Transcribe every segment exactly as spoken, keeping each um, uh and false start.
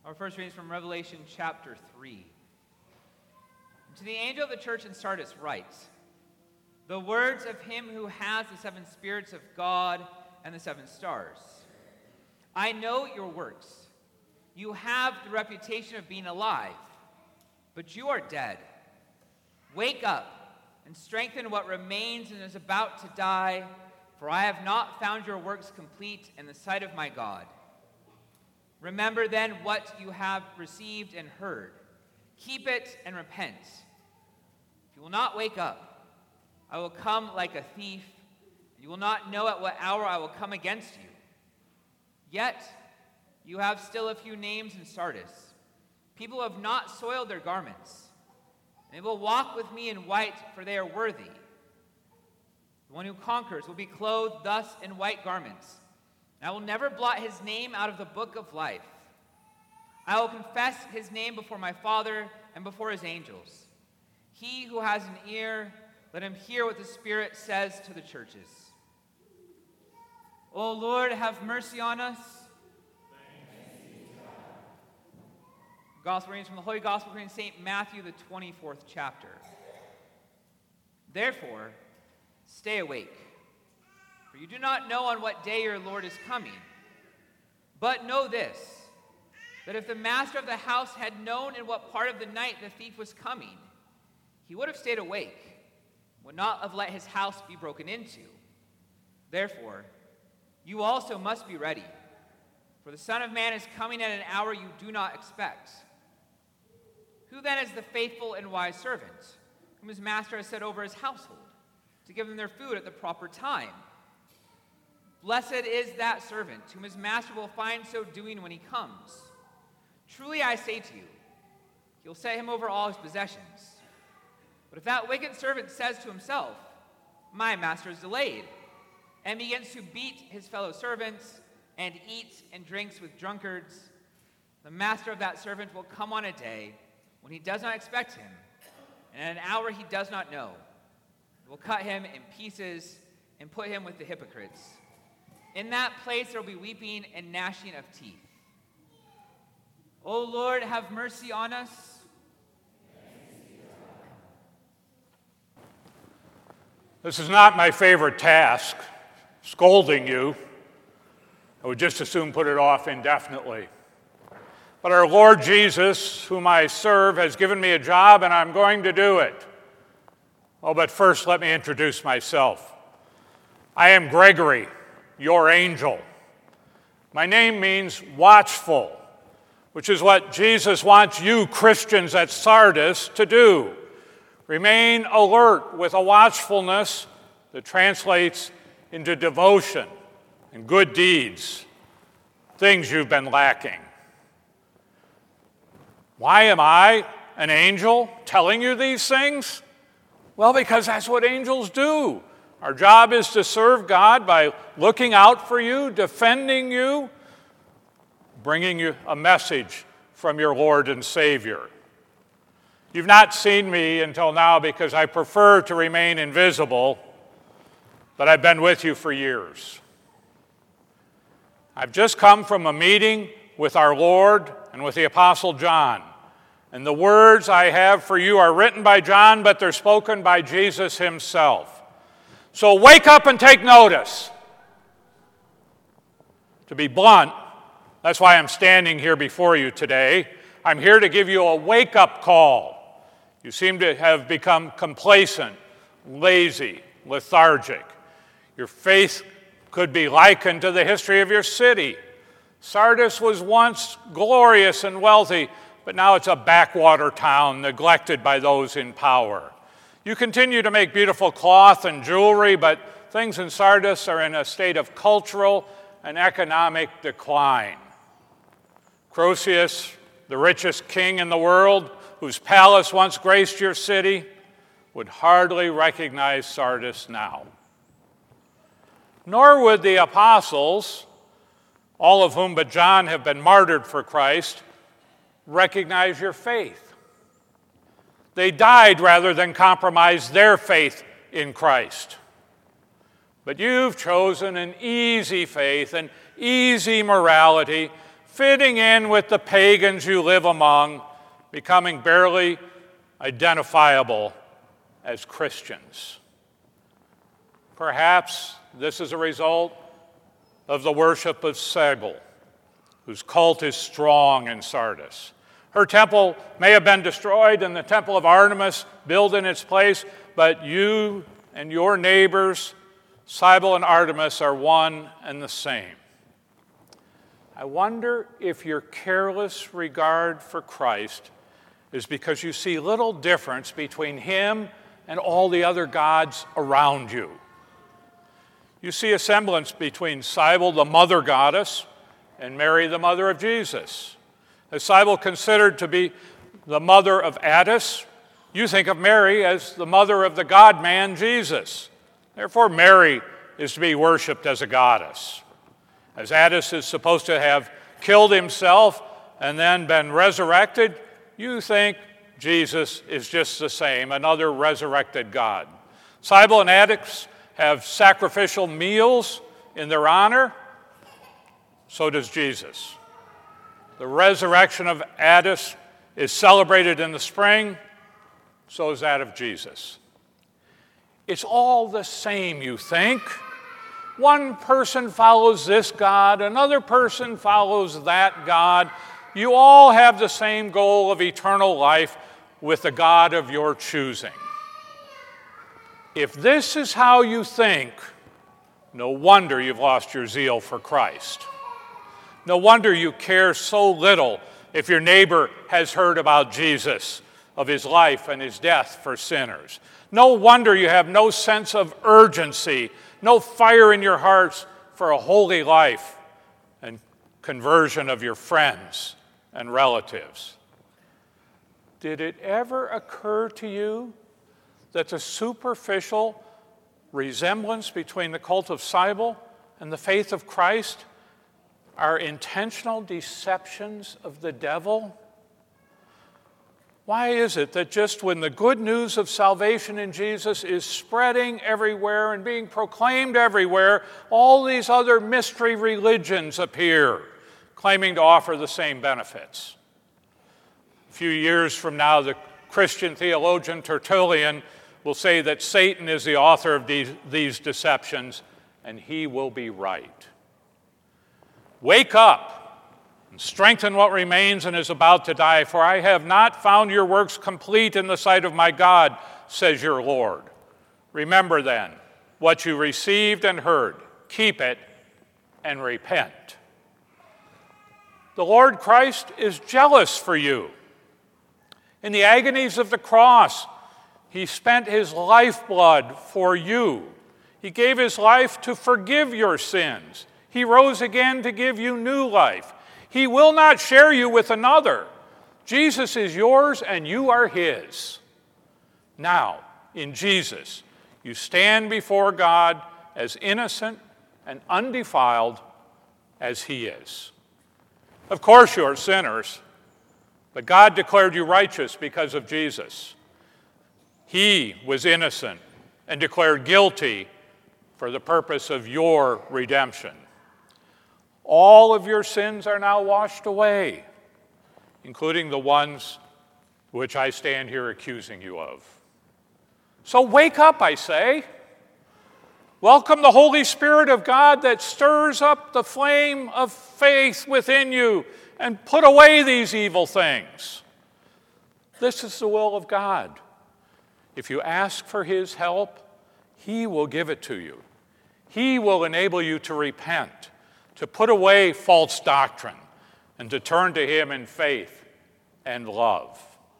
Our first reading is from Revelation chapter three. To the angel of the church in Sardis write, the words of him who has the seven spirits of God and the seven stars. I know your works. You have the reputation of being alive, but you are dead. Wake up and strengthen what remains and is about to die, for I have not found your works complete in the sight of my God. Remember then what you have received and heard. Keep it and repent. If you will not wake up, I will come like a thief, and you will not know at what hour I will come against you. Yet you have still a few names in Sardis, people who have not soiled their garments. And they will walk with me in white, for they are worthy. The one who conquers will be clothed thus in white garments. And I will never blot his name out of the book of life. I will confess his name before my Father and before his angels. He who has an ear, let him hear what the Spirit says to the churches. O Lord, have mercy on us. Gospel reading from the Holy Gospel according to Saint Matthew, the twenty-fourth chapter. Therefore, stay awake, for you do not know on what day your Lord is coming. But know this, that if the master of the house had known in what part of the night the thief was coming, he would have stayed awake, would not have let his house be broken into. Therefore, you also must be ready, for the Son of Man is coming at an hour you do not expect. Who then is the faithful and wise servant, whom his master has set over his household, to give them their food at the proper time? Blessed is that servant, whom his master will find so doing when he comes. Truly I say to you, he will set him over all his possessions. But if that wicked servant says to himself, my master is delayed, and begins to beat his fellow servants, and eats and drinks with drunkards, the master of that servant will come on a day when he does not expect him, and at an hour he does not know. He will cut him in pieces and put him with the hypocrites. In that place there will be weeping and gnashing of teeth. O Lord, have mercy on us. This is not my favorite task, scolding you. I would just as soon put it off indefinitely. But our Lord Jesus, whom I serve, has given me a job, and I'm going to do it. Oh, but first let me introduce myself. I am Gregory, your angel. My name means watchful, which is what Jesus wants you Christians at Sardis to do. Remain alert with a watchfulness that translates into devotion and good deeds, things you've been lacking. Why am I, an angel, telling you these things? Well, because that's what angels do. Our job is to serve God by looking out for you, defending you, bringing you a message from your Lord and Savior. You've not seen me until now because I prefer to remain invisible, but I've been with you for years. I've just come from a meeting with our Lord and with the Apostle John. And the words I have for you are written by John, but they're spoken by Jesus himself. So wake up and take notice. To be blunt, that's why I'm standing here before you today. I'm here to give you a wake-up call. You seem to have become complacent, lazy, lethargic. Your faith could be likened to the history of your city. Sardis was once glorious and wealthy, but now it's a backwater town neglected by those in power. You continue to make beautiful cloth and jewelry, but things in Sardis are in a state of cultural and economic decline. Croesus, the richest king in the world, whose palace once graced your city, would hardly recognize Sardis now. Nor would the apostles, all of whom but John have been martyred for Christ, recognize your faith. They died rather than compromise their faith in Christ. But you've chosen an easy faith, an easy morality, fitting in with the pagans you live among, becoming barely identifiable as Christians. Perhaps this is a result of the worship of Cybele, whose cult is strong in Sardis. Her temple may have been destroyed and the temple of Artemis built in its place, but you and your neighbors, Cybele and Artemis, are one and the same. I wonder if your careless regard for Christ is because you see little difference between him and all the other gods around you. You see a semblance between Cybele, the mother goddess, and Mary, the mother of Jesus. As Cybele considered to be the mother of Attis, you think of Mary as the mother of the God-man Jesus. Therefore, Mary is to be worshipped as a goddess. As Attis is supposed to have killed himself and then been resurrected, you think Jesus is just the same, another resurrected God. Cybele and Attis have sacrificial meals in their honor. So does Jesus. The resurrection of Attis is celebrated in the spring. So is that of Jesus. It's all the same, you think. One person follows this God, another person follows that God. You all have the same goal of eternal life with the God of your choosing. If this is how you think, no wonder you've lost your zeal for Christ. No wonder you care so little if your neighbor has heard about Jesus, of his life and his death for sinners. No wonder you have no sense of urgency, no fire in your hearts for a holy life and conversion of your friends and relatives. Did it ever occur to you that the superficial resemblance between the cult of Cybele and the faith of Christ are intentional deceptions of the devil? Why is it that just when the good news of salvation in Jesus is spreading everywhere and being proclaimed everywhere, all these other mystery religions appear, claiming to offer the same benefits? A few years from now, the Christian theologian Tertullian will say that Satan is the author of these, these deceptions, and he will be right. Wake up and strengthen what remains and is about to die, for I have not found your works complete in the sight of my God, says your Lord. Remember then what you received and heard. Keep it and repent. The Lord Christ is jealous for you. In the agonies of the cross, he spent his lifeblood for you. He gave his life to forgive your sins. He rose again to give you new life. He will not share you with another. Jesus is yours and you are his. Now, in Jesus, you stand before God as innocent and undefiled as he is. Of course, you are sinners, but God declared you righteous because of Jesus. He was innocent and declared guilty for the purpose of your redemption. All of your sins are now washed away, including the ones which I stand here accusing you of. So wake up, I say. Welcome the Holy Spirit of God that stirs up the flame of faith within you and put away these evil things. This is the will of God. If you ask for his help, he will give it to you. He will enable you to repent, to put away false doctrine, and to turn to him in faith and love.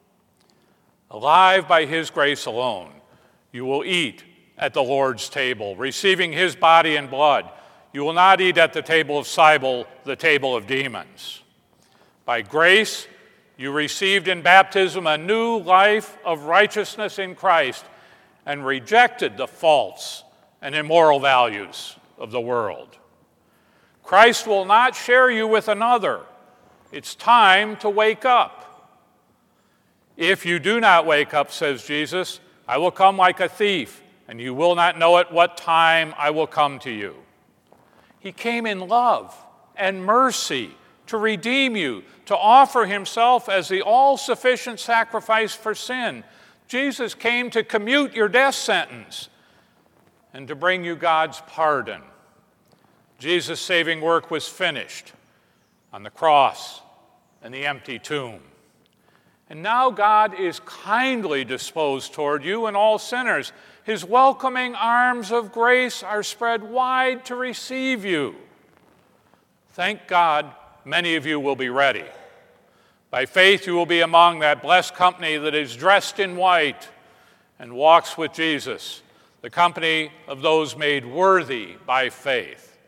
Alive by his grace alone, you will eat at the Lord's table, receiving his body and blood. You will not eat at the table of Cybele, the table of demons. By grace, you received in baptism a new life of righteousness in Christ and rejected the false and immoral values of the world. Christ will not share you with another. It's time to wake up. If you do not wake up, says Jesus, I will come like a thief, and you will not know at what time I will come to you. He came in love and mercy, to redeem you, to offer himself as the all-sufficient sacrifice for sin. Jesus came to commute your death sentence and to bring you God's pardon. Jesus' saving work was finished on the cross and the empty tomb. And now God is kindly disposed toward you and all sinners. His welcoming arms of grace are spread wide to receive you. Thank God, many of you will be ready. By faith, you will be among that blessed company that is dressed in white and walks with Jesus, the company of those made worthy by faith.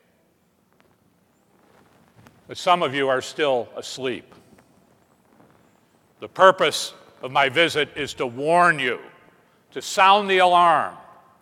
But some of you are still asleep. The purpose of my visit is to warn you, to sound the alarm.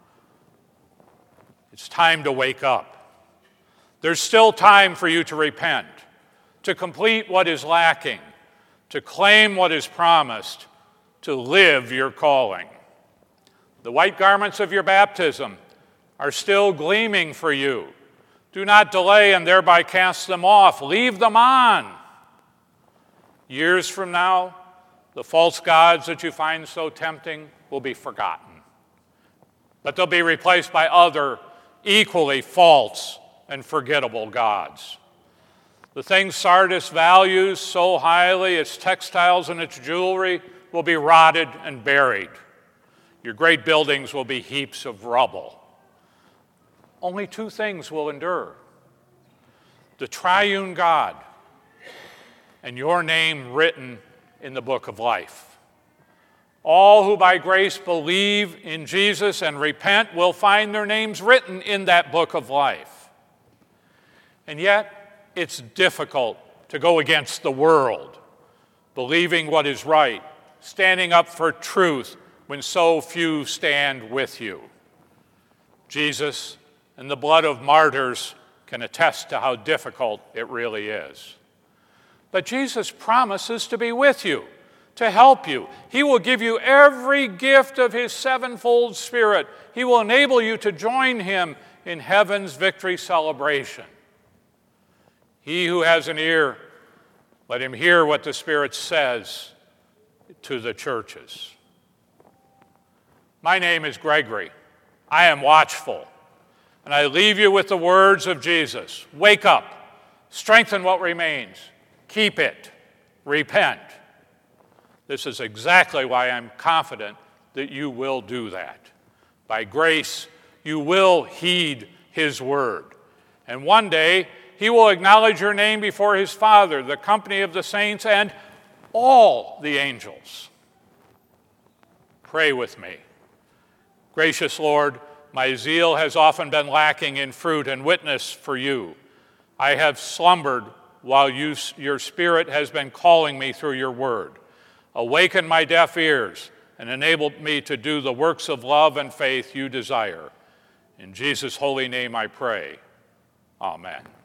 It's time to wake up. There's still time for you to repent, to complete what is lacking, to claim what is promised, to live your calling. The white garments of your baptism are still gleaming for you. Do not delay and thereby cast them off. Leave them on. Years from now, the false gods that you find so tempting will be forgotten. But they'll be replaced by other equally false and forgettable gods. The things Sardis values so highly, its textiles and its jewelry, will be rotted and buried. Your great buildings will be heaps of rubble. Only two things will endure: the triune God and your name written in the book of life. All who by grace believe in Jesus and repent will find their names written in that book of life. And yet, it's difficult to go against the world, believing what is right, standing up for truth when so few stand with you. Jesus and the blood of martyrs can attest to how difficult it really is. But Jesus promises to be with you, to help you. He will give you every gift of his sevenfold Spirit. He will enable you to join him in heaven's victory celebration. He who has an ear, let him hear what the Spirit says to the churches. My name is Gregory. I am watchful. And I leave you with the words of Jesus. Wake up. Strengthen what remains. Keep it. Repent. This is exactly why I'm confident that you will do that. By grace, you will heed his word. And one day, he will acknowledge your name before his Father, the company of the saints, and all the angels. Pray with me. Gracious Lord, my zeal has often been lacking in fruit and witness for you. I have slumbered while you, your Spirit has been calling me through your word. Awaken my deaf ears and enable me to do the works of love and faith you desire. In Jesus' holy name I pray. Amen.